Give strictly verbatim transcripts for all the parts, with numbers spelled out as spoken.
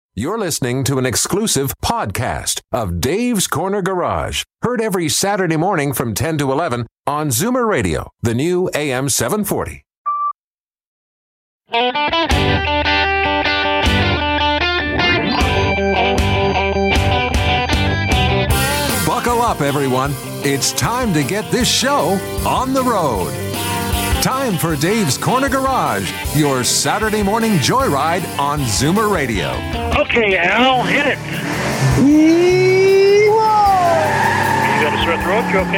You're listening to an exclusive podcast of Dave's Corner Garage. Heard every Saturday morning from ten to eleven on Zoomer Radio, the new A M seven forty. Buckle up, everyone. It's time to get this show on the road. Time for Dave's Corner Garage, your Saturday morning joyride on Zoomer Radio. Okay, Al, hit it. Whoa! You got a sore throat? You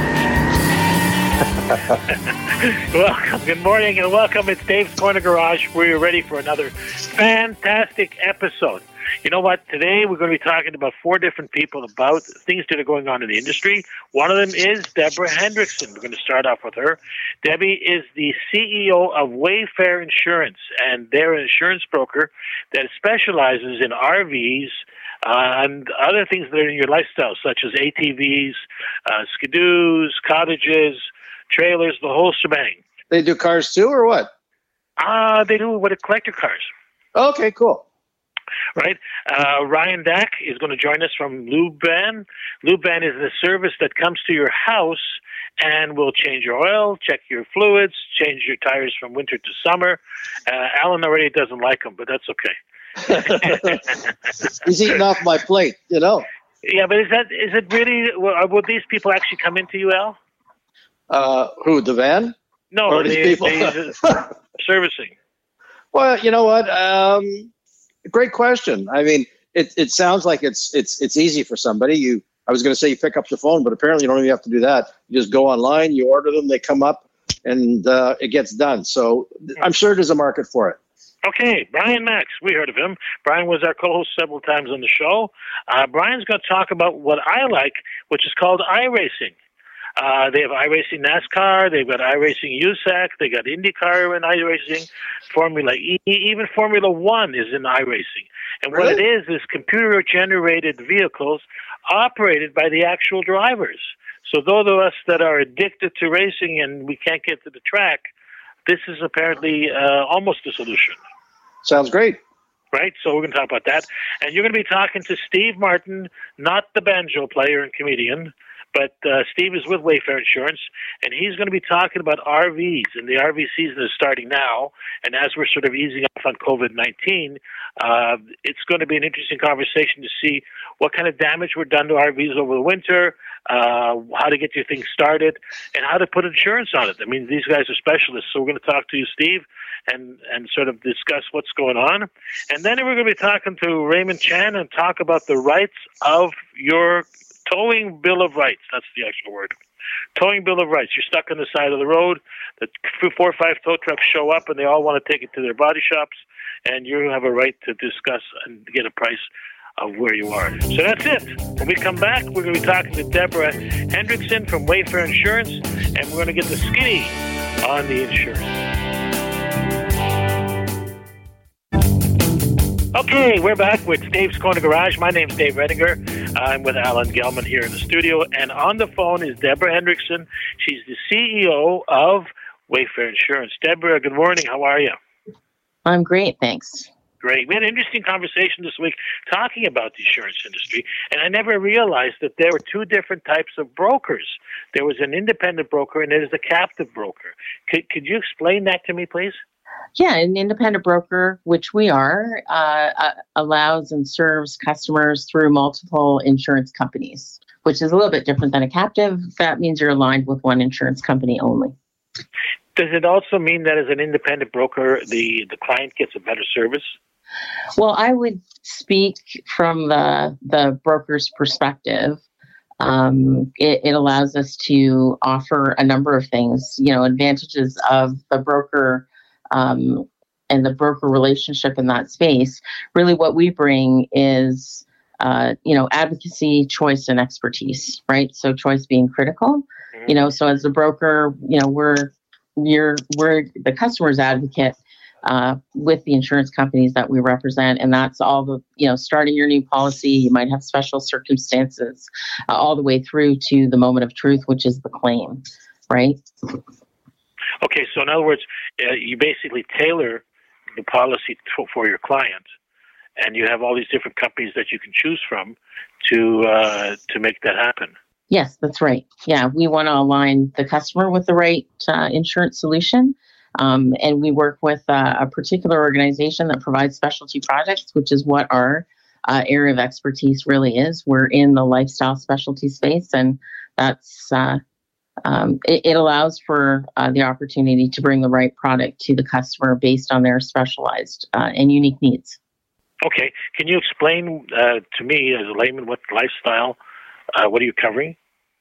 okay? Welcome. Good morning and welcome. It's Dave's Corner Garage. We're ready for another fantastic episode. You know what? Today we're going to be talking about four different people about things that are going on in the industry. One of them is Deborah Hendrickson. We're going to start off with her. Debbie is the C E O of Wayfair Insurance, and they're an insurance broker that specializes in R Vs uh, and other things that are in your lifestyle, such as A T Vs, uh, skidoos, cottages, trailers, the whole shebang. They do cars too, or what? Uh, they do what, collector cars. Okay, cool. Right. Uh, Ryan Dack is going to join us from Lube-Van. Lube-Van is the service that comes to your house and will change your oil, check your fluids, change your tires from winter to summer. Uh, Alan already doesn't like them, but that's okay. He's eating off my plate, you know. Yeah, but is that is it really? Will, will these people actually come into you, Al? Uh, who, the van? No, or they, these people? they, servicing. Well, you know what? Um, great question. I mean, it it sounds like it's it's it's easy for somebody. You, I was going to say you pick up the phone, but apparently you don't even have to do that. You just go online, you order them, they come up, and uh, it gets done. So I'm sure there's a market for it. Okay, Brian Max, we heard of him. Brian was our co-host several times on the show. Uh, Brian's going to talk about what I like, which is called iRacing. Uh, they have iRacing NASCAR, they've got iRacing U S A C, they got IndyCar and iRacing, Formula E, even Formula One is in iRacing. And Really? what it is is computer-generated vehicles operated by the actual drivers. So those of us that are addicted to racing and we can't get to the track, this is apparently uh, almost a solution. Sounds great. Right, so we're going to talk about that. And you're going to be talking to Steve Martin, not the banjo player and comedian, but uh, Steve is with Wayfair Insurance, and he's going to be talking about R Vs. And the R V season is starting now, and as we're sort of easing off on COVID nineteen, uh, it's going to be an interesting conversation to see what kind of damage were done to R Vs over the winter, uh, how to get your thing started, and how to put insurance on it. I mean, these guys are specialists, so we're going to talk to you, Steve, and, and sort of discuss what's going on. And then we're going to be talking to Raymond Chan and talk about the rights of your towing bill of rights. That's the actual word. Towing bill of rights. You're stuck on the side of the road. The four or five tow trucks show up, and they all want to take it to their body shops, and you have a right to discuss and get a price of where you are. So that's it. When we come back, we're going to be talking to Deborah Hendrickson from Wayfair Insurance, and we're going to get the skinny on the insurance. Okay, we're back with Dave's Corner Garage. My name's Dave Redinger. I'm with Alan Gelman here in the studio. And on the phone is Deborah Hendrickson. She's the C E O of Wayfair Insurance. Deborah, good morning. How are you? I'm great, thanks. Great. We had an interesting conversation this week talking about the insurance industry. And I never realized that there were two different types of brokers. There was an independent broker and there's a captive broker. Could, could you explain that to me, please? Yeah, an independent broker, which we are, uh, uh, allows and serves customers through multiple insurance companies, which is a little bit different than a captive. That means you're aligned with one insurance company only. Does it also mean that as an independent broker, the, the client gets a better service? Well, I would speak from the the broker's perspective. Um, it, it allows us to offer a number of things, you know, advantages of the broker um, and the broker relationship in that space. Really what we bring is, uh, you know, advocacy, choice, and expertise, right? So choice being critical, mm-hmm. you know, so as a broker, you know, we're, you're, we're the customer's advocate uh, with the insurance companies that we represent. And that's all the, you know, starting your new policy, you might have special circumstances uh, all the way through to the moment of truth, which is the claim, right? Okay. So in other words, uh, you basically tailor the policy to, for your client. and you have all these different companies that you can choose from to uh, to make that happen. Yes, that's right. Yeah, we want to align the customer with the right uh, insurance solution. Um, and we work with uh, a particular organization that provides specialty products, which is what our uh, area of expertise really is. We're in the lifestyle specialty space, and that's uh, um, it, it allows for uh, the opportunity to bring the right product to the customer based on their specialized uh, and unique needs. Okay. Can you explain uh, to me as a layman what lifestyle, uh, what are you covering?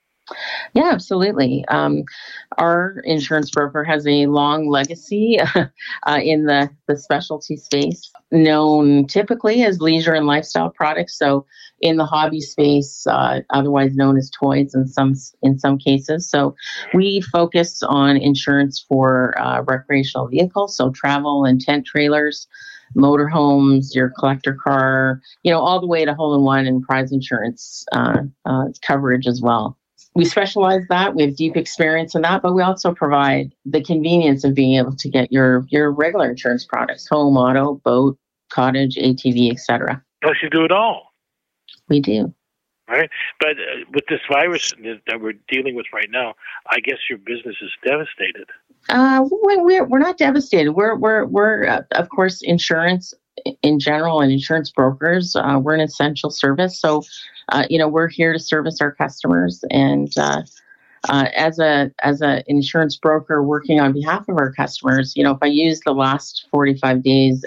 Yeah, absolutely. Um, our insurance broker has a long legacy uh, in the, the specialty space, known typically as leisure and lifestyle products. So in the hobby space, uh, otherwise known as toys in some in some cases. So we focus on insurance for uh, recreational vehicles, so travel and tent trailers, motorhomes, your collector car, you know, all the way to hole-in-one and prize insurance uh, uh, coverage as well. We specialize that. We have deep experience in that, but we also provide the convenience of being able to get your, your regular insurance products, home, auto, boat, cottage, A T V, et cetera. Plus, you do it all. We do. Right. But uh, with this virus that we're dealing with right now, I guess your business is devastated. Uh, we're, we're not devastated. We're, we're, we're uh, of course, insurance in general and insurance brokers. Uh, we're an essential service. So, uh, you know, we're here to service our customers. And uh, uh, as a as an insurance broker working on behalf of our customers, you know, if I use the last forty-five days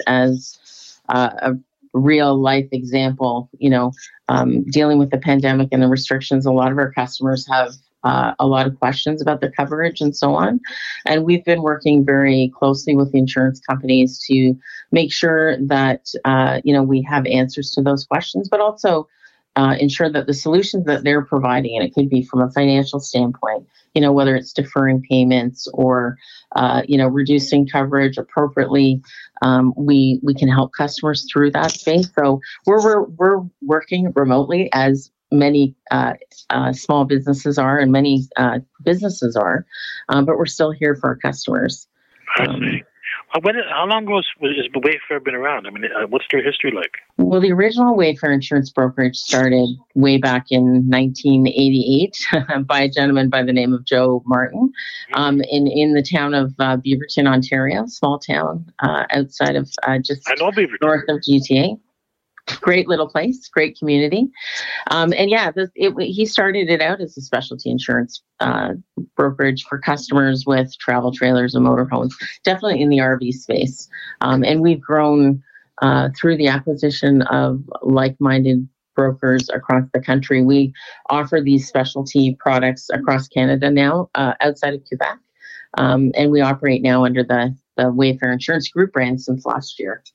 as uh, a real life example, you know, um, dealing with the pandemic and the restrictions, a lot of our customers have Uh, a lot of questions about the coverage and so on. And we've been working very closely with the insurance companies to make sure that, uh, you know, we have answers to those questions, but also uh, ensure that the solutions that they're providing, and it could be from a financial standpoint, you know, whether it's deferring payments or, uh, you know, reducing coverage appropriately, um, we we can help customers through that space. So we're we're, we're working remotely, as many uh, uh, small businesses are and many uh, businesses are, um, but we're still here for our customers. Um, when, how long ago has Wayfair been around? I mean, uh, what's their history like? Well, the original Wayfair insurance brokerage started way back in nineteen eighty-eight by a gentleman by the name of Joe Martin um, in, in the town of uh, Beaverton, Ontario, small town uh, outside of uh, just I know Beaverton. North of G T A. Great little place, great community. Um, and yeah, this, it, he started it out as a specialty insurance uh, brokerage for customers with travel trailers and motorhomes, definitely in the R V space. Um, and we've grown uh, through the acquisition of like-minded brokers across the country. We offer these specialty products across Canada now, uh, outside of Quebec. Um, and we operate now under the, the Wayfair Insurance Group brand since last year.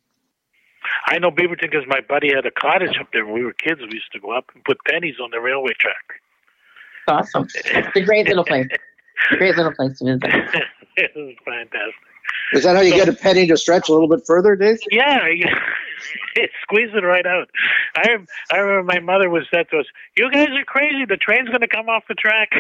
I know Beaverton because my buddy had a cottage up there when we were kids. We used to go up and put pennies on the railway track. Awesome. It's a great little place. Great little place to visit. It was fantastic. Is that how you so, get a penny to stretch a little bit further, Dave? Yeah. It squeezed it right out. I, I remember my mother was said to us, "You guys are crazy. The train's going to come off the track."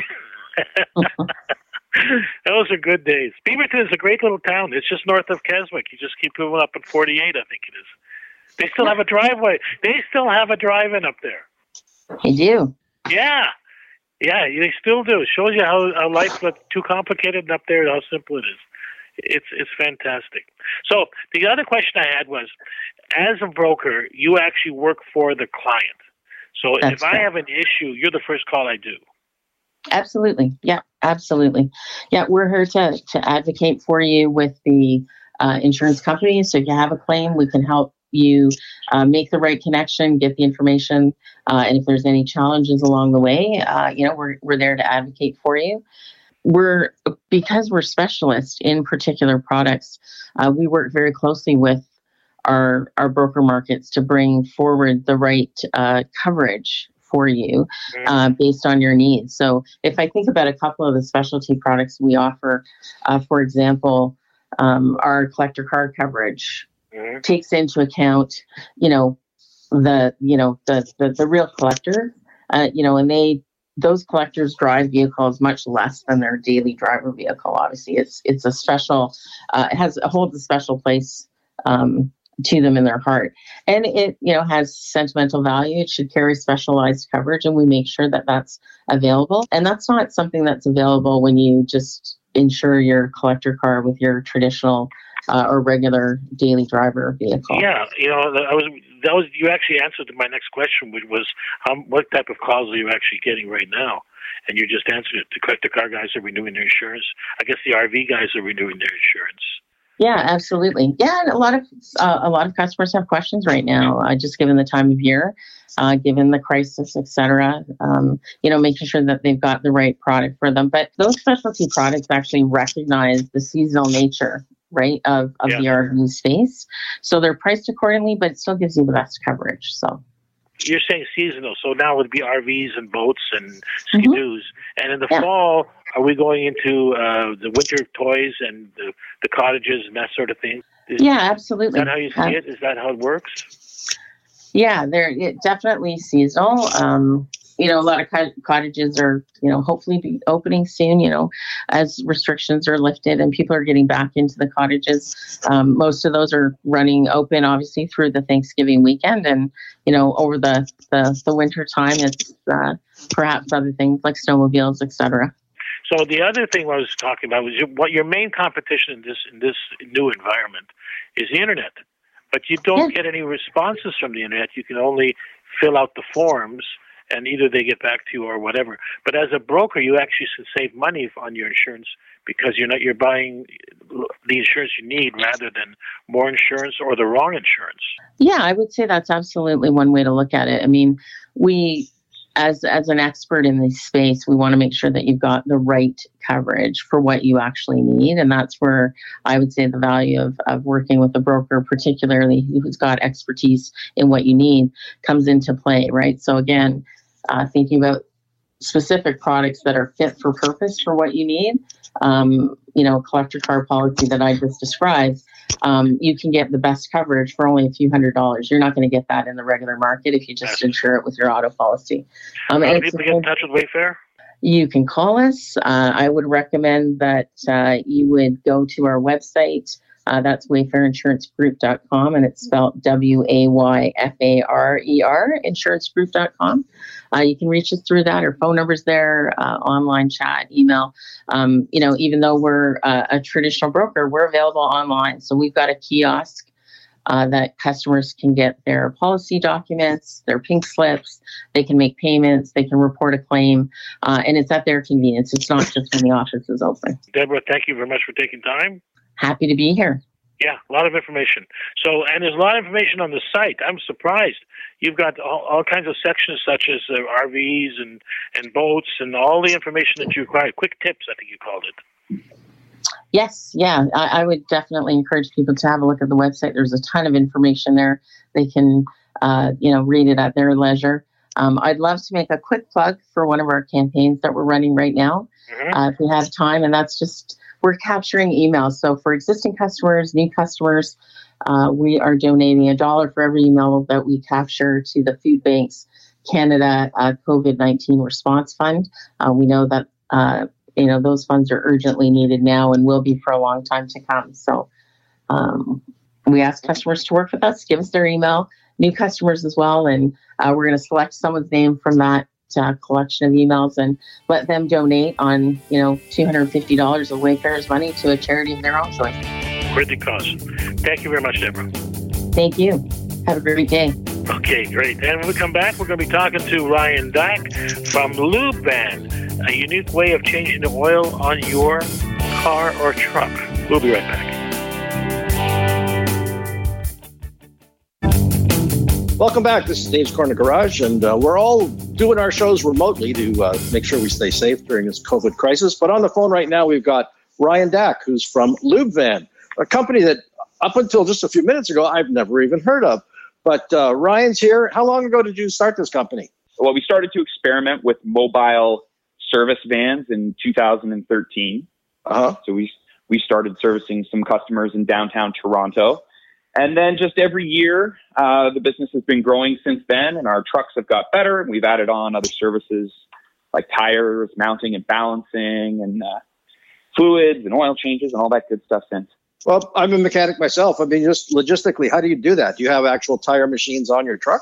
Those are good days. Beaverton is a great little town. It's just north of Keswick. You just keep moving up at forty-eight, I think it is. They still have a driveway. They still have a drive-in up there. They do. Yeah. Yeah, they still do. It shows you how, how life's not too complicated up there, how simple it is. It's it's fantastic. So the other question I had was, as a broker, you actually work for the client. So That's if right. I have an issue, you're the first call I do. Absolutely. Yeah, absolutely. Yeah, we're here to, to advocate for you with the uh, insurance company. So if you have a claim, we can help you uh, make the right connection, get the information, uh, and if there's any challenges along the way, uh, you know, we're we're there to advocate for you. We're because we're specialists in particular products. Uh, we work very closely with our our broker markets to bring forward the right uh, coverage for you uh, based on your needs. So if I think about a couple of the specialty products we offer, uh, for example, um, our collector car coverage mm-hmm. takes into account, you know, the, you know, the, the, the real collector, uh, you know, and they, those collectors drive vehicles much less than their daily driver vehicle. Obviously it's, it's a special, uh, it has, it holds a special place, um, to them in their heart. And it, you know, has sentimental value. It should carry specialized coverage, and we make sure that that's available. And that's not something that's available when you just insure your collector car with your traditional uh, or regular daily driver vehicle. Yeah, you know, I was that was you actually answered my next question, which was how, what type of calls are you actually getting right now? And you just answered it. The collector car guys are renewing their insurance. I guess the R V guys are renewing their insurance. Yeah, absolutely. Yeah, and a lot of uh, a lot of customers have questions right now, uh, just given the time of year, uh, given the crisis, et cetera. Um, you know, making sure that they've got the right product for them. But those specialty products actually recognize the seasonal nature, right, of, of yeah. the R V space. So they're priced accordingly, but it still gives you the best coverage. So you're saying seasonal, so now it would be R Vs and boats and ski-doos. Mm-hmm. And in the yeah. fall, are we going into uh, the winter toys and the, the cottages and that sort of thing? Is, yeah, absolutely. Is that how you see uh, it? Is that how it works? Yeah, they're it definitely seasonal. Um, you know, a lot of cottages are, you know, hopefully be opening soon, you know, as restrictions are lifted and people are getting back into the cottages. Um, most of those are running open, obviously, through the Thanksgiving weekend. And, you know, over the, the, the winter time, it's uh, perhaps other things like snowmobiles, et cetera. So the other thing I was talking about was your, what your main competition in this in this new environment is the internet. But you don't yeah. get any responses from the internet. You can only fill out the forms, and either they get back to you or whatever. But as a broker, you actually should save money on your insurance because you're not you're buying the insurance you need rather than more insurance or the wrong insurance. Yeah, I would say that's absolutely one way to look at it. I mean, we, as as an expert in this space, we want to make sure that you've got the right coverage for what you actually need. And that's where I would say the value of, of working with a broker, particularly who's got expertise in what you need, comes into play, right? So again, Uh, thinking about specific products that are fit for purpose for what you need. Um, you know, a collector car policy that I just described, um, you can get the best coverage for only a few hundred dollars. You're not going to get that in the regular market if you just insure it with your auto policy. Um, How do people get in touch with Wayfair? You can call us. Uh, I would recommend that uh, you would go to our website. Uh, that's wayfair insurance group dot com, and it's spelled W A Y F A R E R, insurance group dot com. Uh, you can reach us through that. Our phone number's there, uh, online chat, email. Um, you know, even though we're uh, a traditional broker, we're available online. So we've got a kiosk uh, that customers can get their policy documents, their pink slips. They can make payments. They can report a claim, uh, and it's at their convenience. It's not just when the office is open. Deborah, thank you very much for taking time. Happy to be here. Yeah, a lot of information. So, and there's a lot of information on the site. I'm surprised. You've got all, all kinds of sections such as uh, R Vs and, and boats and all the information that you require. Quick tips, I think you called it. Yes, yeah. I, I would definitely encourage people to have a look at the website. There's a ton of information there. They can, uh, you know, read it at their leisure. Um, I'd love to make a quick plug for one of our campaigns that we're running right now, mm-hmm. uh, if we have time, and that's just we're capturing emails. So for existing customers, new customers, uh, we are donating a dollar for every email that we capture to the Food Banks Canada uh, COVID nineteen Response Fund. Uh, we know that uh, you know those funds are urgently needed now and will be for a long time to come. So um, we ask customers to work with us, give us their email, new customers as well, and uh, we're going to select someone's name from that Uh, collection of emails and let them donate on, you know, two hundred fifty dollars of Wayfair's money to a charity of their own choice. Worthy cause. Thank you very much, Deborah. Thank you. Have a great day. Okay, great. And when we come back, we're going to be talking to Ryan Dack from LubeVan, a unique way of changing the oil on your car or truck. We'll be right back. Welcome back. This is Dave's Corner Garage, and uh, we're all doing our shows remotely to uh, make sure we stay safe during this COVID crisis. But on the phone right now, we've got Ryan Dack, who's from LubeVan, a company that up until just a few minutes ago, I've never even heard of. But uh, Ryan's here. How long ago did you start this company? Well, we started to experiment with mobile service vans in two thousand thirteen. Uh-huh. So we we started servicing some customers in downtown Toronto. And then just every year, uh, the business has been growing since then, and our trucks have got better. And we've added on other services like tires, mounting and balancing, and uh, fluids and oil changes and all that good stuff since. Well, I'm a mechanic myself. I mean, just logistically, how do you do that? Do you have actual tire machines on your truck?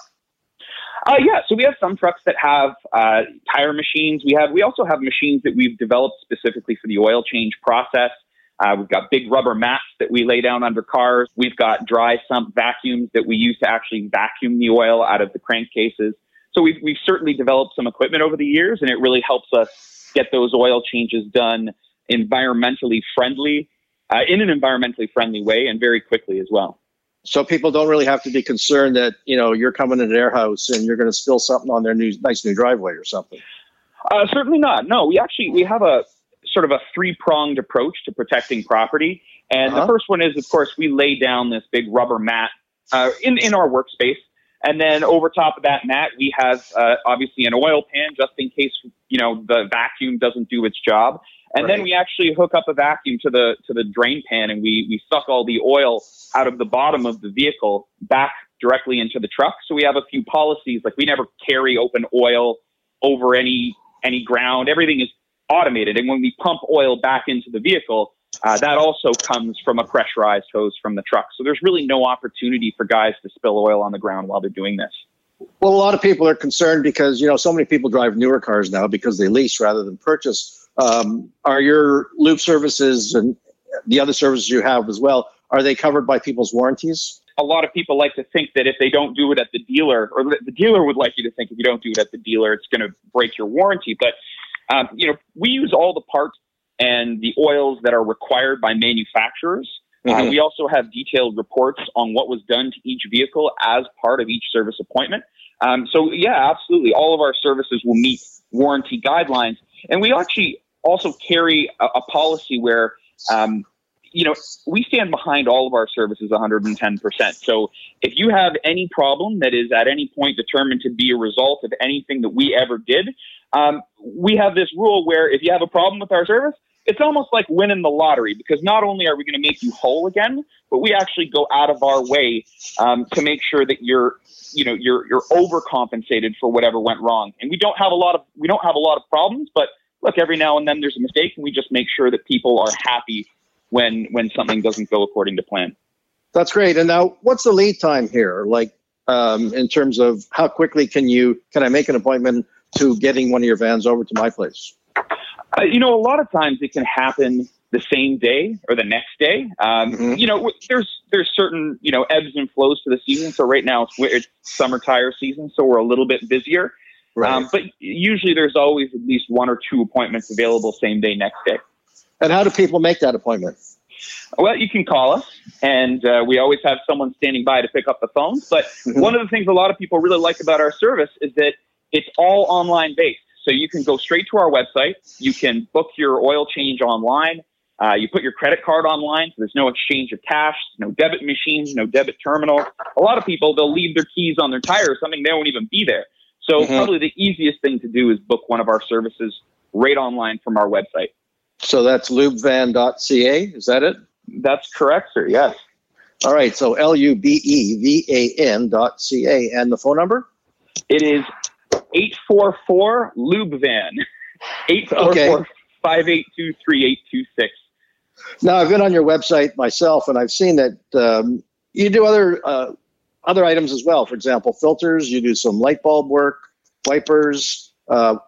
Uh, yeah, so we have some trucks that have uh, tire machines. We have we also have machines that we've developed specifically for the oil change process. Uh, we've got big rubber mats that we lay down under cars. We've got dry sump vacuums that we use to actually vacuum the oil out of the crankcases. So we've, we've certainly developed some equipment over the years, and it really helps us get those oil changes done environmentally friendly, uh, in an environmentally friendly way, and very quickly as well. So people don't really have to be concerned that, you know, you're coming into their house and you're going to spill something on their new, nice new driveway or something. Uh, certainly not. No, we actually, we have a sort of a three-pronged approach to protecting property. And uh-huh. the first one is, of course, we lay down this big rubber mat uh, in, in our workspace. And then over top of that mat, we have uh, obviously an oil pan just in case, you know, the vacuum doesn't do its job. And right. then we actually hook up a vacuum to the to the drain pan, and we, we suck all the oil out of the bottom of the vehicle back directly into the truck. So we have a few policies, like we never carry open oil over any any ground. Everything is automated. And when we pump oil back into the vehicle, uh, that also comes from a pressurized hose from the truck. So there's really no opportunity for guys to spill oil on the ground while they're doing this. Well, a lot of people are concerned because, you know, so many people drive newer cars now because they lease rather than purchase. Um, are your lube services and the other services you have as well, are they covered by people's warranties? A lot of people like to think that if they don't do it at the dealer, or the dealer would like you to think if you don't do it at the dealer, it's going to break your warranty. But, um, you know, we use all the parts and the oils that are required by manufacturers. Mm-hmm. Uh, we also have detailed reports on what was done to each vehicle as part of each service appointment. Um, so, yeah, absolutely. All of our services will meet warranty guidelines. And we actually also carry a, a policy where, um, you know, we stand behind all of our services one hundred ten percent. So if you have any problem that is at any point determined to be a result of anything that we ever did, um, we have this rule where if you have a problem with our service, it's almost like winning the lottery, because not only are we going to make you whole again, but we actually go out of our way um, to make sure that you're, you know, you're you're overcompensated for whatever went wrong. And we don't have a lot of we don't have a lot of problems, but look, every now and then there's a mistake, and we just make sure that people are happy when when something doesn't go according to plan. That's great. And now, what's the lead time here? Like, um, in terms of how quickly can you can I make an appointment to getting one of your vans over to my place? Uh, you know, a lot of times it can happen the same day or the next day. Um, mm-hmm. You know, there's there's certain, you know, ebbs and flows to the season. So right now it's, it's summer tire season, so we're a little bit busier. Right. Um, but usually there's always at least one or two appointments available same day, next day. And how do people make that appointment? Well, you can call us, and uh, we always have someone standing by to pick up the phone. But mm-hmm. one of the things a lot of people really like about our service is that it's all online based. So you can go straight to our website. You can book your oil change online. Uh, you put your credit card online, so there's no exchange of cash, no debit machines, no debit terminal. A lot of people, they'll leave their keys on their tire or something, they won't even be there. So mm-hmm. probably the easiest thing to do is book one of our services right online from our website. So that's lubevan dot c a, is that it? That's correct, sir, yes. All right, so L U B E V A N dot C A. And the phone number? It is eight four four lubevan, eight four four, five eight two, three eight two six. Now, I've been on your website myself, and I've seen that um, you do other uh, other items as well. For example, filters, you do some light bulb work, wipers, uh,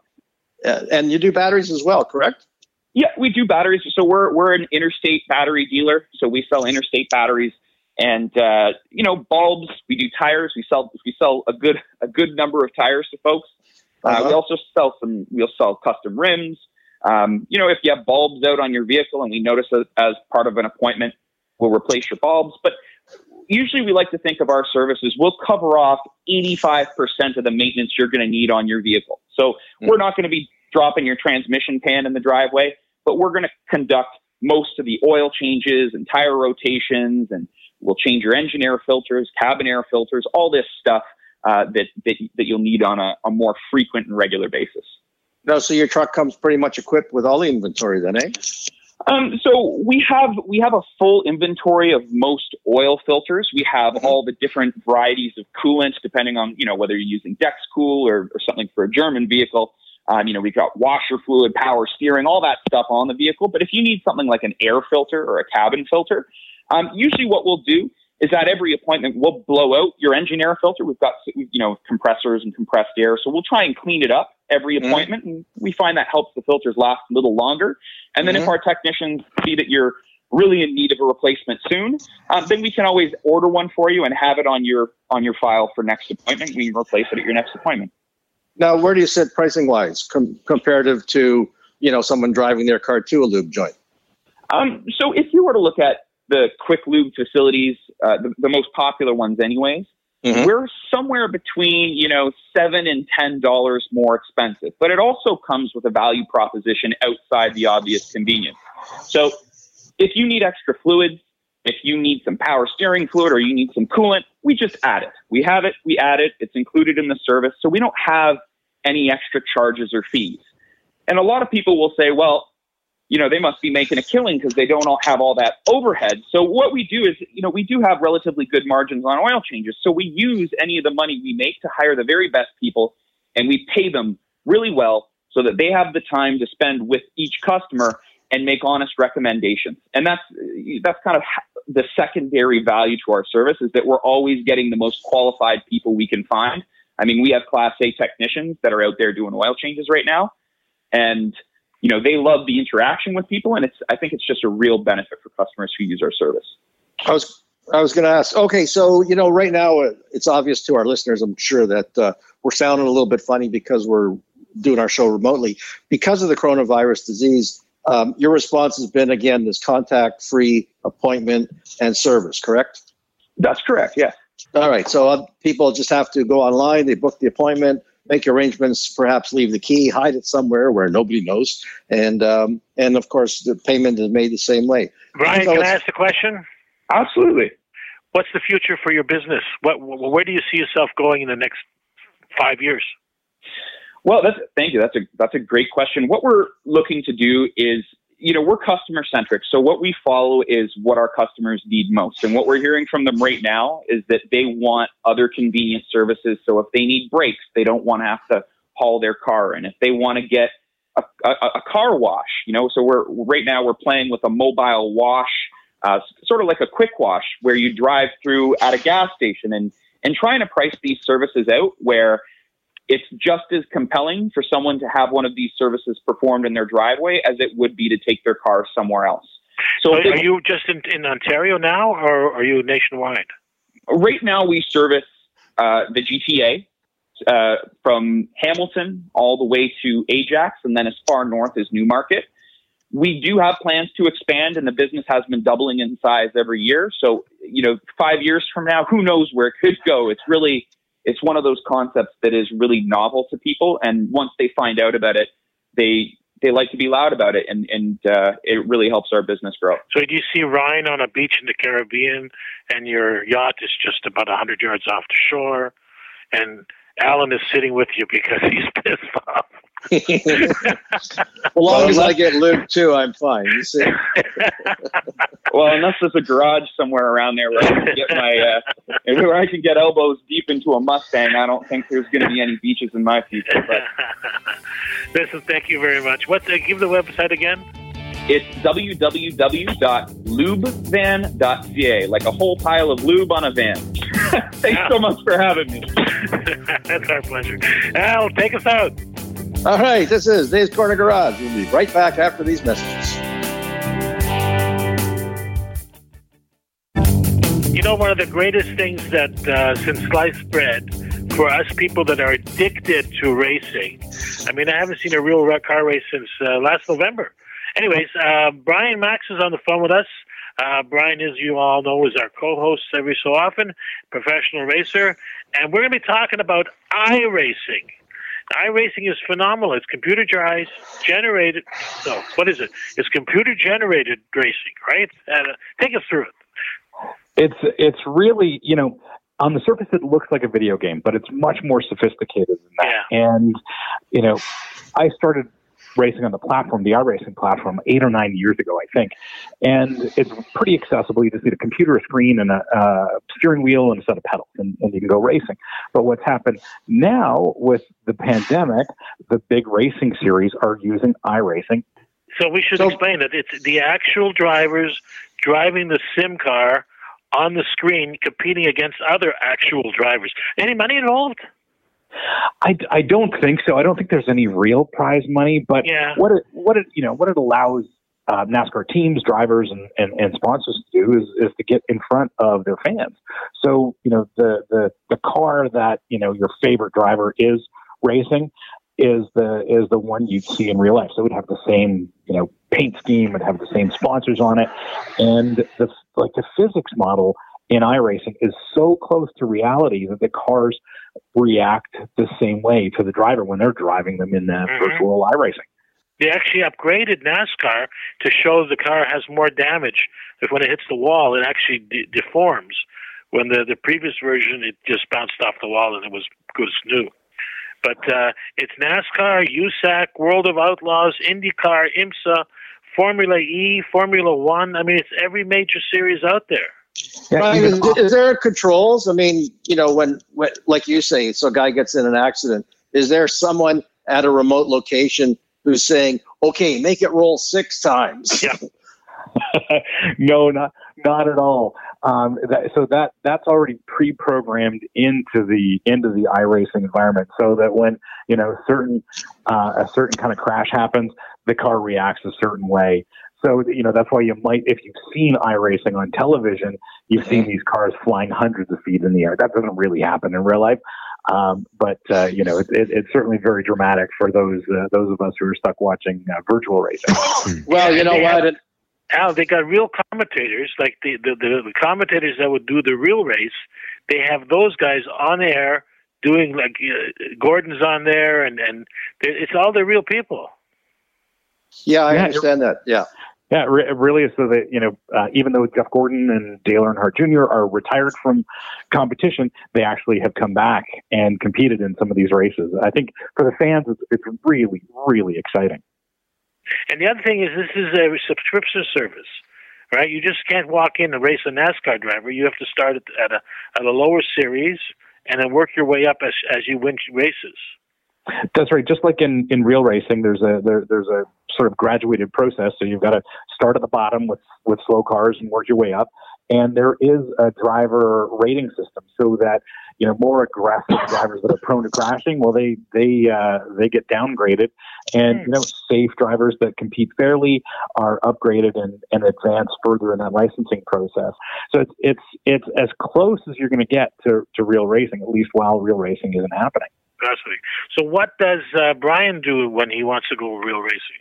and you do batteries as well, correct? Yeah, we do batteries. So we're we're an interstate battery dealer. So we sell interstate batteries, and uh, you know, bulbs. We do tires. We sell we sell a good a good number of tires to folks. Uh, uh-huh. We also sell some. We'll sell custom rims. Um, you know, if you have bulbs out on your vehicle and we notice it as part of an appointment, we'll replace your bulbs. But usually we like to think of our services, we'll cover off eighty-five percent of the maintenance you're going to need on your vehicle. So mm-hmm. we're not going to be dropping your transmission pan in the driveway, but we're going to conduct most of the oil changes and tire rotations, and we'll change your engine air filters, cabin air filters, all this stuff uh, that, that, that you'll need on a, a more frequent and regular basis. No, so your truck comes pretty much equipped with all the inventory then, eh? Um, so we have we have a full inventory of most oil filters. We have mm-hmm. all the different varieties of coolants, depending on, you know, whether you're using Dexcool or, or something for a German vehicle. Um, you know, we've got washer fluid, power steering, all that stuff on the vehicle. But if you need something like an air filter or a cabin filter, Um, usually what we'll do is at every appointment, we'll blow out your engine air filter. We've got, you know, compressors and compressed air. So we'll try and clean it up every appointment. Mm-hmm. And we find that helps the filters last a little longer. And then mm-hmm. if our technicians see that you're really in need of a replacement soon, um, then we can always order one for you and have it on your, on your file for next appointment. We can replace it at your next appointment. Now, where do you sit pricing wise com- comparative to, you know, someone driving their car to a lube joint? Um, so if you were to look at the quick lube facilities, uh, the, the most popular ones anyways, mm-hmm. we're somewhere between, you know, seven and ten dollars more expensive, but it also comes with a value proposition outside the obvious convenience. So if you need extra fluids, if you need some power steering fluid or you need some coolant, we just add it. We have it, we add it, it's included in the service. So we don't have any extra charges or fees. And a lot of people will say, well, you know, they must be making a killing because they don't all have all that overhead. So what we do is, you know, we do have relatively good margins on oil changes. So we use any of the money we make to hire the very best people, and we pay them really well so that they have the time to spend with each customer and make honest recommendations. And that's that's kind of the secondary value to our service, is that we're always getting the most qualified people we can find. I mean, we have Class A technicians that are out there doing oil changes right now, and you know, they love the interaction with people, and it's, I think it's just a real benefit for customers who use our service. I was, I was going to ask, okay, so, you know, right now uh, it's obvious to our listeners, I'm sure, that uh, we're sounding a little bit funny because we're doing our show remotely. Because of the coronavirus disease, um, your response has been, again, this contact-free appointment and service, correct? That's correct, yes. All right, so uh, people just have to go online, they book the appointment, make arrangements, perhaps leave the key, hide it somewhere where nobody knows. And, um, and of course, the payment is made the same way. Brian, so can I ask a question? Absolutely. What's the future for your business? What, where do you see yourself going in the next five years? Well, that's, thank you. That's a, that's a great question. What we're looking to do is, you know, we're customer centric. So what we follow is what our customers need most. And what we're hearing from them right now is that they want other convenience services. So if they need brakes, they don't want to have to haul their car. And if they want to get a, a, a car wash, you know, so we're right now we're playing with a mobile wash, uh, sort of like a quick wash where you drive through at a gas station, and, and trying to price these services out where it's just as compelling for someone to have one of these services performed in their driveway as it would be to take their car somewhere else. So, so are you just in, in Ontario now, or are you nationwide? Right now, we service uh, the G T A uh, from Hamilton all the way to Ajax, and then as far north as Newmarket. We do have plans to expand, and the business has been doubling in size every year. So, you know, five years from now, who knows where it could go? It's really... It's one of those concepts that is really novel to people, and once they find out about it, they they like to be loud about it, and and uh, it really helps our business grow. So, do you see Ryan on a beach in the Caribbean, and your yacht is just about a hundred yards off the shore, and Alan is sitting with you because he's pissed off? As long well, as I get lubed too, I'm fine. You see. Well, unless there's a garage somewhere around there where I can get my uh, where I can get elbows deep into a Mustang, I don't think there's going to be any beaches in my future. But listen, thank you very much. What? Uh, give the website again. It's w w w dot lube van dot c a, like a whole pile of lube on a van. Thanks so much for having me. That's our pleasure. Al, take us out. All right, this is Dave's Corner Garage. We'll be right back after these messages. You know, one of the greatest things that uh, since sliced bread, for us people that are addicted to racing, I mean, I haven't seen a real car race since uh, last November. Anyways, uh, Brian Max is on the phone with us. Uh, Brian, as you all know, is our co-host every so often, professional racer. And we're going to be talking about iRacing. iRacing is phenomenal. It's computer generated. So, what is it? It's computer generated racing, right? Uh, take us through it. It's it's really, you know, on the surface it looks like a video game, but it's much more sophisticated than that. Yeah. And, you know, I started racing on the platform, the iRacing platform, eight or nine years ago, I think. And it's pretty accessible. You just need a computer screen and a uh, steering wheel and a set of pedals, and, and you can go racing. But what's happened now with the pandemic, the big racing series are using iRacing. So we should so, explain that it's the actual drivers driving the sim car on the screen, competing against other actual drivers. Any money involved? I, I don't think so. I don't think there's any real prize money, but yeah. what it what it you know what it allows uh, NASCAR teams, drivers, and, and, and sponsors to do is, is to get in front of their fans. So you know the the the car that you know your favorite driver is racing is the is the one you'd see in real life. So it would have the same you know paint scheme, it'd have the same sponsors on it, and the like the physics model in iRacing is so close to reality that the cars react the same way to the driver when they're driving them in that mm-hmm. virtual iRacing. They actually upgraded NASCAR to show the car has more damage. If when it hits the wall, it actually de- deforms. When the, the previous version, it just bounced off the wall and it was good as new. But uh, it's NASCAR, U S A C, World of Outlaws, IndyCar, IMSA, Formula E, Formula One. I mean, it's every major series out there. Yeah, right. is, is there controls? I mean, you know, when, when, like you say, so a guy gets in an accident, is there someone at a remote location who's saying, okay, make it roll six times? Yeah. No, not not at all. Um, that, so that that's already pre-programmed into the into the iRacing environment, so that when you know certain uh, a certain kind of crash happens, the car reacts a certain way. So you know that's why you might, if you've seen iRacing on television, you've seen these cars flying hundreds of feet in the air. That doesn't really happen in real life, um, but uh, you know it, it, it's certainly very dramatic for those uh, those of us who are stuck watching uh, virtual racing. Well, you know what. It, Al, they got real commentators, like the, the, the, the commentators that would do the real race. They have those guys on air doing, like, uh, Gordon's on there, and, and it's all the real people. Yeah, I yeah, understand it, that, yeah. Yeah, it really is so that, you know, uh, even though Jeff Gordon and Dale Earnhardt Junior are retired from competition, they actually have come back and competed in some of these races. I think for the fans, it's, it's really, really exciting. And the other thing is, this is a subscription service, right? You just can't walk in and race a NASCAR driver. You have to start at, at a at a lower series and then work your way up as as you win races. That's right. Just like in, in real racing, there's a there, there's a sort of graduated process. So you've got to start at the bottom with with slow cars and work your way up. And there is a driver rating system so that, you know, more aggressive drivers that are prone to crashing, well, they they uh, they get downgraded, and you know, safe drivers that compete fairly are upgraded and, and advance further in that licensing process. So it's it's it's as close as you're going to get to to real racing, at least while real racing isn't happening. Fascinating. So what does uh, Brian do when he wants to go real racing?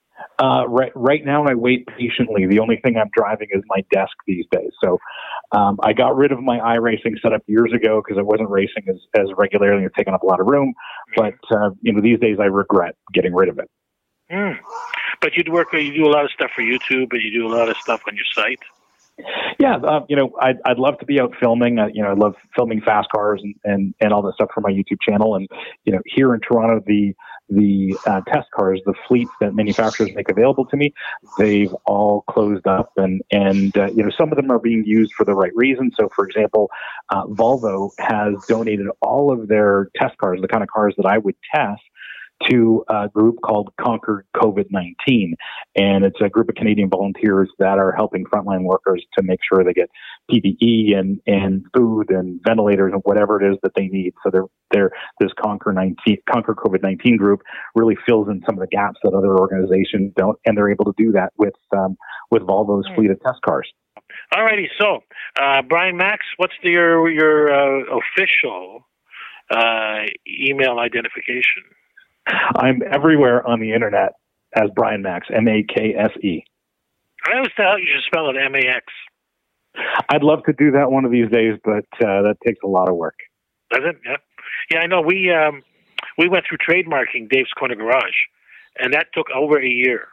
Uh, right, right now, I wait patiently. The only thing I'm driving is my desk these days. So um, I got rid of my iRacing setup years ago because I wasn't racing as, as regularly. It's taking up a lot of room. But uh, you know, these days I regret getting rid of it. Mm. But you work. You do a lot of stuff for YouTube, but you do a lot of stuff on your site. Yeah, uh, you know, I'd, I'd love to be out filming. Uh, you know, I love filming fast cars and, and, and all this stuff for my YouTube channel. And you know, here in Toronto, the the uh, test cars, the fleets that manufacturers make available to me, they've all closed up, and and uh, you know, some of them are being used for the right reason. So, for example, uh, Volvo has donated all of their test cars, the kind of cars that I would test, to a group called Conquer COVID nineteen. And it's a group of Canadian volunteers that are helping frontline workers to make sure they get P P E and, and food and ventilators and whatever it is that they need. So they're, they're, this Conquer nineteen, Conquer COVID nineteen group really fills in some of the gaps that other organizations don't, and they're able to do that with, um, with Volvo's fleet of test cars. All righty. So, uh, Brian Max, what's the, your, your uh, official uh, email identification? I'm everywhere on the internet as Brian Max, M A K S E. I always thought you should spell it M A X. I'd love to do that one of these days, but uh, that takes a lot of work. Does it? Yeah. Yeah, I know. We um, we went through trademarking Dave's Corner Garage, and that took over a year.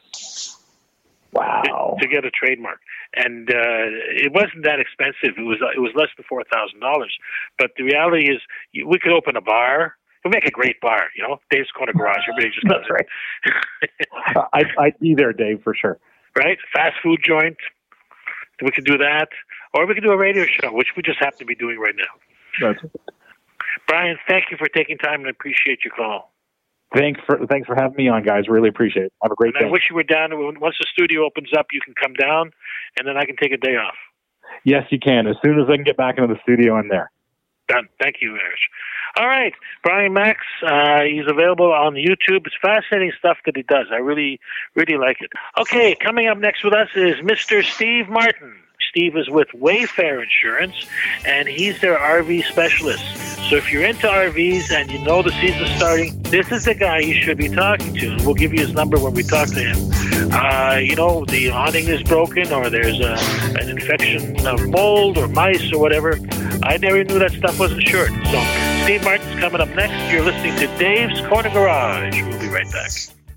Wow. To, to get a trademark. And uh, it wasn't that expensive. It was it was less than four thousand dollars. But the reality is, we could open a bar. We'll make a great bar, you know, Dave's Corner Garage. Everybody just That's right. I'd, I'd be there, Dave, for sure. Right? Fast food joint. We could do that. Or we could do a radio show, which we just happen to be doing right now. That's it. Brian, thank you for taking time and I appreciate your call. Thanks for thanks for having me on, guys. Really appreciate it. Have a great and day. I wish you were down. Once the studio opens up, you can come down, and then I can take a day off. Yes, you can. As soon as I can get back into the studio, I'm there. Done. Thank you, Erich. All right, Brian Max. Uh, he's available on YouTube. It's fascinating stuff that he does. I really, really like it. Okay, coming up next with us is Mister Steve Martin. Steve is with Wayfair Insurance, and he's their R V specialist. So if you're into R Vs and you know the season's starting, this is the guy you should be talking to. And we'll give you his number when we talk to him. Uh, you know, the awning is broken, or there's a, an infection of mold or mice or whatever. I never knew that stuff was insured. So Steve Martin's coming up next. You're listening to Dave's Corner Garage. We'll be right back.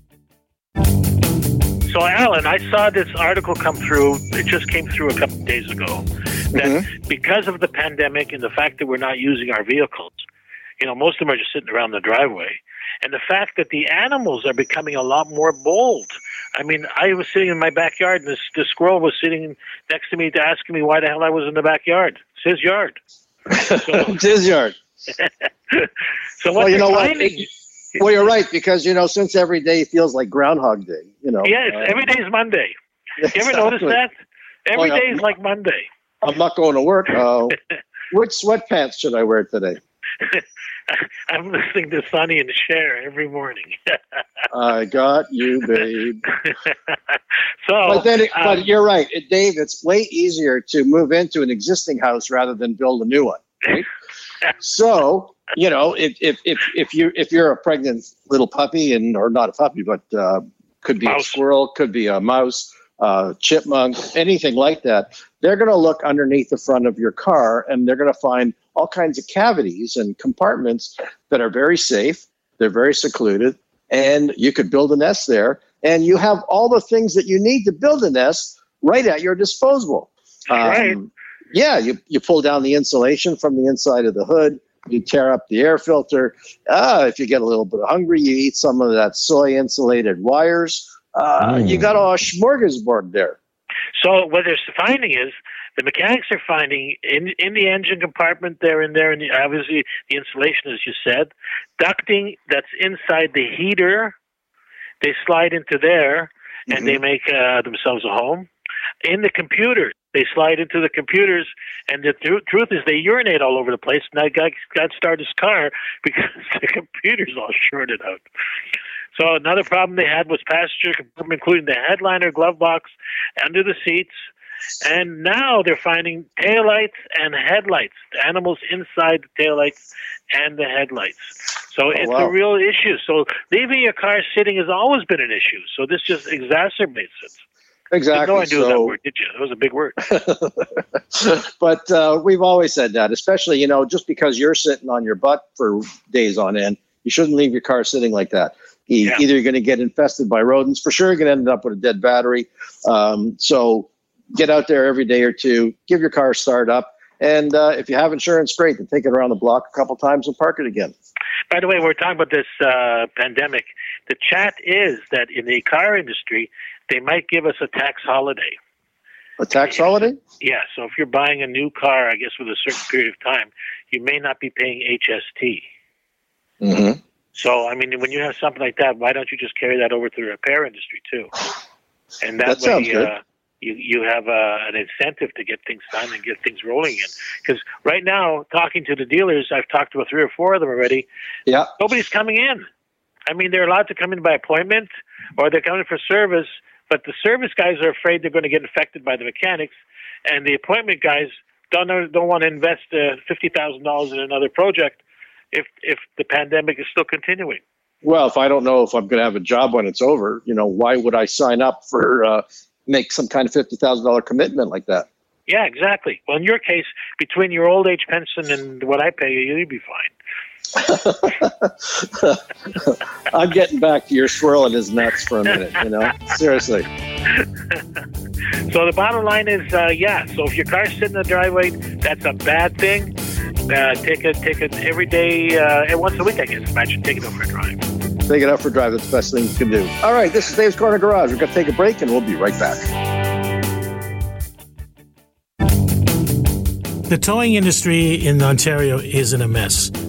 So, Alan, I saw this article come through. It just came through a couple of days ago. That mm-hmm. because of the pandemic and the fact that we're not using our vehicles, you know, most of them are just sitting around the driveway. And the fact that the animals are becoming a lot more bold. I mean, I was sitting in my backyard, and this, this squirrel was sitting next to me to asking me why the hell I was in the backyard. It's his yard. So, it's his yard. So what well, you know finding, what? Well, you're right, because, you know, since every day feels like Groundhog Day, you know. Yes, uh, every day is Monday. Exactly. You ever notice that? Every well, day is like Monday. I'm not going to work. Uh, which sweatpants should I wear today? I'm listening to Sonny and Cher every morning. I got you, babe. so, but, then it, um, but you're right, Dave, it's way easier to move into an existing house rather than build a new one, right? So, you know, if if if if you if you're a pregnant little puppy, and or not a puppy, but uh, could be mouse. a squirrel, could be a mouse, uh, chipmunk, anything like that, they're going to look underneath the front of your car, and they're going to find all kinds of cavities and compartments that are very safe. They're very secluded, and you could build a nest there, and you have all the things that you need to build a nest right at your disposal. Um, right. Yeah, you, you pull down the insulation from the inside of the hood. You tear up the air filter. Uh, if you get a little bit hungry, you eat some of that soy-insulated wires. Uh, mm. You got a smorgasbord there. So what they're finding is the mechanics are finding in in the engine compartment there and there, and the, obviously the insulation, as you said, ducting that's inside the heater. They slide into there, and mm-hmm. they make uh, themselves a home. In the computer, they slide into the computers, and the th- truth is they urinate all over the place. And that guy got to start his car because the computer's all shorted out. So another problem they had was passenger compartment, including the headliner, glove box, under the seats. And now they're finding taillights and headlights, the animals inside the taillights and the headlights. So it's oh, wow. a real issue. So leaving your car sitting has always been an issue. So this just exacerbates it. Exactly. No idea so, that word, did you? That was a big word. But uh, we've always said that, especially, you know, just because you're sitting on your butt for days on end, you shouldn't leave your car sitting like that. E- yeah. Either you're going to get infested by rodents, for sure you're going to end up with a dead battery. Um, so get out there every day or two, give your car a start up. And uh, if you have insurance, great. Then take it around the block a couple times and park it again. By the way, we're talking about this uh, pandemic. The chat is that in the car industry, they might give us a tax holiday. A tax holiday? Yeah. So if you're buying a new car, I guess with a certain period of time, you may not be paying H S T. Mm-hmm. So, I mean, when you have something like that, why don't you just carry that over to the repair industry too? And that, that way, sounds good. Uh, you you have uh, an incentive to get things done and get things rolling in. Because right now, talking to the dealers, I've talked to three or four of them already. Yeah. Nobody's coming in. I mean, they're allowed to come in by appointment, or they're coming for service. But the service guys are afraid they're going to get infected by the mechanics, and the appointment guys don't don't want to invest uh, fifty thousand dollars in another project if if the pandemic is still continuing. Well, if I don't know if I'm going to have a job when it's over, you know, why would I sign up for uh, make some kind of fifty thousand dollars commitment like that? Yeah, exactly. Well, in your case, between your old age pension and what I pay you, you'd be fine. I'm getting back to your swirling his nuts for a minute, you know, seriously. So the bottom line is, uh, yeah, so if your car's sitting in the driveway, that's a bad thing. Uh, take it take it every day, uh, once a week, I guess. Imagine taking it out for a drive. Take it out for a drive. That's the best thing you can do. All right, this is Dave's Corner Garage. We're going to take a break, and we'll be right back. The towing industry in Ontario is in a mess.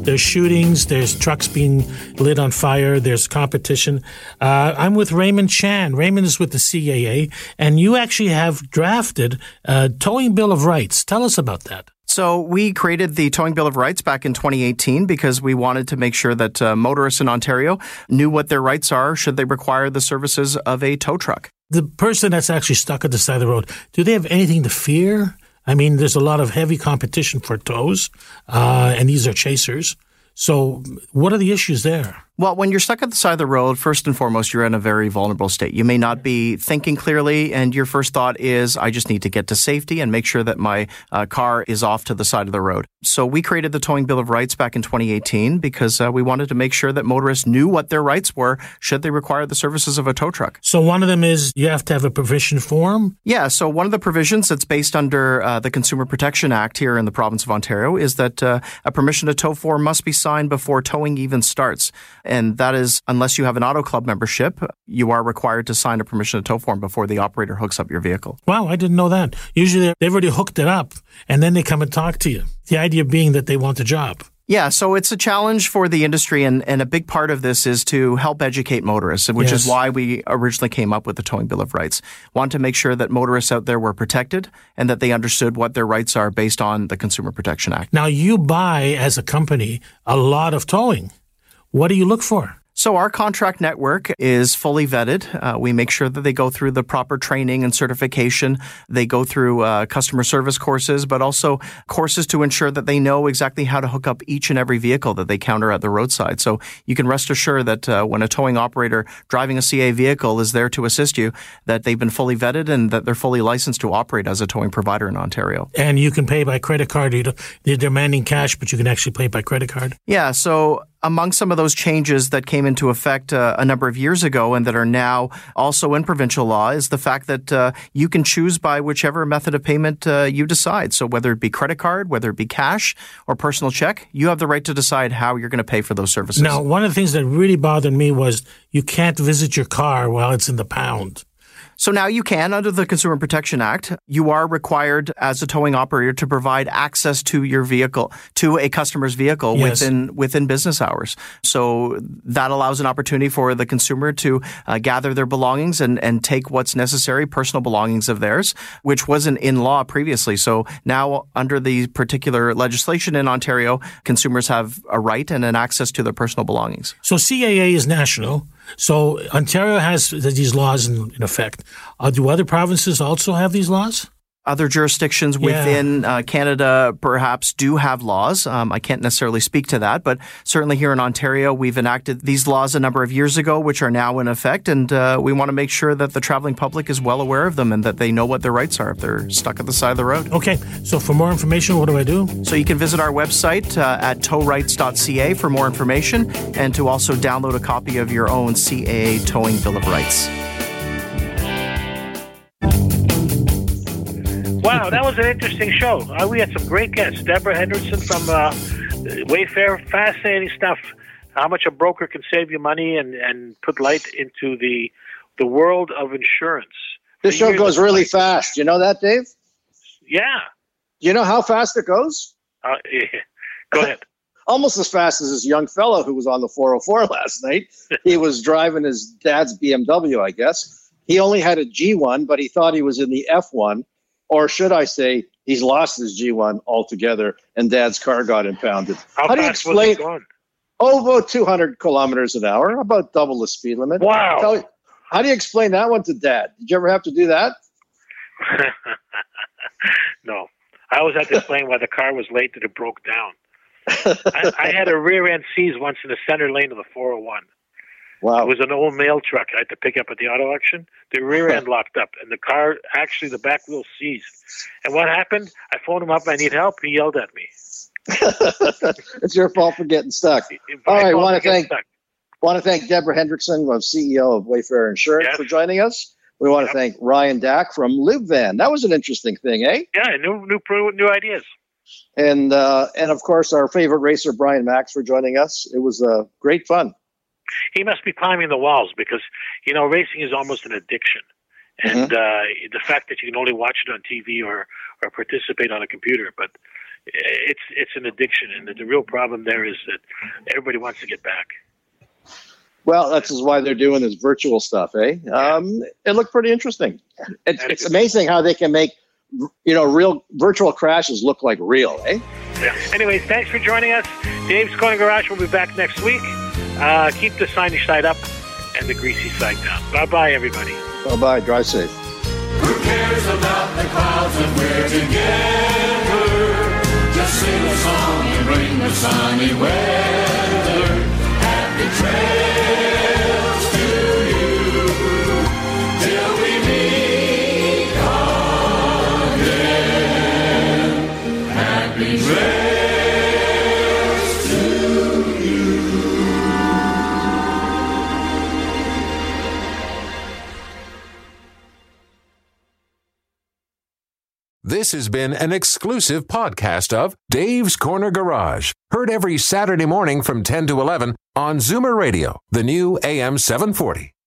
There's shootings. There's trucks being lit on fire. There's competition. Uh, I'm with Raymond Chan. Raymond is with the C A A, and you actually have drafted a towing bill of rights. Tell us about that. So we created the Towing Bill of Rights back in twenty eighteen because we wanted to make sure that uh, motorists in Ontario knew what their rights are should they require the services of a tow truck. The person that's actually stuck at the side of the road, do they have anything to fear? I mean, there's a lot of heavy competition for tows, uh, and these are chasers. So what are the issues there? Well, when you're stuck at the side of the road, first and foremost, you're in a very vulnerable state. You may not be thinking clearly, and your first thought is, I just need to get to safety and make sure that my uh, car is off to the side of the road. So we created the Towing Bill of Rights back in twenty eighteen because uh, we wanted to make sure that motorists knew what their rights were should they require the services of a tow truck. So one of them is you have to have a provision form? Yeah, so one of the provisions that's based under uh, the Consumer Protection Act here in the province of Ontario is that uh, a permission to tow form must be signed before towing even starts. And that is, unless you have an Auto Club membership, you are required to sign a permission to tow form before the operator hooks up your vehicle. Wow, I didn't know that. Usually they've already hooked it up, and then they come and talk to you. The idea being that they want a job. Yeah, so it's a challenge for the industry, and, and a big part of this is to help educate motorists, which yes. is why we originally came up with the Towing Bill of Rights. Want to make sure that motorists out there were protected and that they understood what their rights are based on the Consumer Protection Act. Now, you buy, as a company, a lot of towing. What do you look for? So our contract network is fully vetted. Uh, we make sure that they go through the proper training and certification. They go through uh, customer service courses, but also courses to ensure that they know exactly how to hook up each and every vehicle that they counter at the roadside. So you can rest assured that uh, when a towing operator driving a C A vehicle is there to assist you, that they've been fully vetted and that they're fully licensed to operate as a towing provider in Ontario. And you can pay by credit card. They're demanding cash, but you can actually pay by credit card. Yeah, so among some of those changes that came into effect uh, a number of years ago and that are now also in provincial law is the fact that uh, you can choose by whichever method of payment uh, you decide. So whether it be credit card, whether it be cash or personal check, you have the right to decide how you're going to pay for those services. Now, one of the things that really bothered me was you can't visit your car while it's in the pound. So now you can, under the Consumer Protection Act, you are required as a towing operator to provide access to your vehicle, to a customer's vehicle yes. within within business hours. So that allows an opportunity for the consumer to uh, gather their belongings and, and take what's necessary, personal belongings of theirs, which wasn't in law previously. So now under the particular legislation in Ontario, consumers have a right and an access to their personal belongings. So C A A is national. So Ontario has these laws in, in effect. Uh, do other provinces also have these laws? Other jurisdictions within yeah. uh, Canada perhaps do have laws. Um, I can't necessarily speak to that, but certainly here in Ontario, we've enacted these laws a number of years ago, which are now in effect, and uh, we want to make sure that the traveling public is well aware of them and that they know what their rights are if they're stuck at the side of the road. Okay, so for more information, what do I do? So you can visit our website uh, at tow rights dot c a for more information and to also download a copy of your own C A A Towing Bill of Rights. Wow, that was an interesting show. Uh, we had some great guests. Deborah Hendrickson from uh, Wayfair. Fascinating stuff. How much a broker can save you money and, and put light into the the world of insurance. This show goes really fast. You know that, Dave? Yeah. Do you know how fast it goes? Uh, yeah. Go ahead. Almost as fast as this young fellow who was on the four oh four last night. He was driving his dad's B M W, I guess. He only had a G one, but he thought he was in the F one. Or should I say, he's lost his G one altogether, and Dad's car got impounded. How, How do you fast explain? was he going? Oh, about two hundred kilometers an hour, about double the speed limit. Wow. Tell, how do you explain that one to Dad? Did you ever have to do that? No. I always had to explain why the car was late that it broke down. I, I had a rear end seize once in the center lane of the four oh one. Wow. It was an old mail truck I had to pick up at the auto auction. The rear end locked up, and the car, actually, the back wheel seized. And what happened? I phoned him up. I need help. He yelled at me. It's your fault for getting stuck. All right, I want to thank want to thank Deborah Hendrickson, of C E O of Wayfair Insurance, yes. for joining us. We want to yep. thank Ryan Dack from LiveVan. That was an interesting thing, eh? Yeah, new new new ideas. And uh, and of course, our favorite racer, Brian Max, for joining us. It was uh, great fun. He must be climbing the walls because, you know, racing is almost an addiction. And mm-hmm. uh, the fact that you can only watch it on T V or, or participate on a computer. But, it's it's an addiction, and the real problem there is that everybody wants to get back. Well, that's why they're doing this virtual stuff, eh? Um, it looked pretty interesting. It's, it's amazing how they can make, you know, real virtual crashes look like real, eh? Yeah. Anyways, thanks for joining us. Dave's Corner Garage will be back next week. Uh, keep the shiny side up and the greasy side down. Bye-bye, everybody. Bye-bye. Drive safe. Who cares about the clouds if we're together? Just sing a song and bring the sunny weather. Happy trails to you till we meet again. Happy trails to you. This has been an exclusive podcast of Dave's Corner Garage. Heard every Saturday morning from ten to eleven on Zoomer Radio, the new A M seven forty.